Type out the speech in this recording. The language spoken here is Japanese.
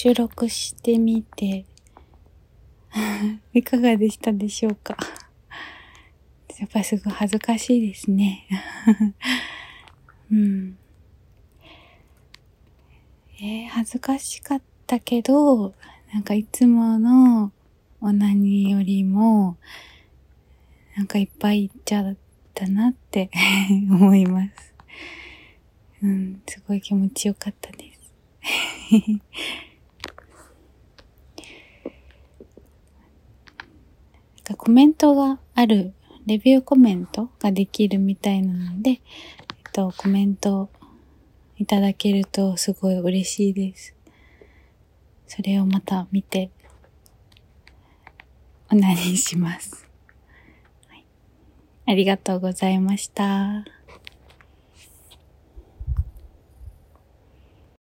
収録してみていかがでしたでしょうか。やっぱりすごい恥ずかしいですね。恥ずかしかったけど、なんかいつものオナニーよりも、なんかいっぱい言っちゃったなって思います。すごい気持ちよかったです。コメントがある、レビューコメントができるみたいなので、コメントいただけるとすごい嬉しいです。それをまた見て、オナニーします。はい、ありがとうございました。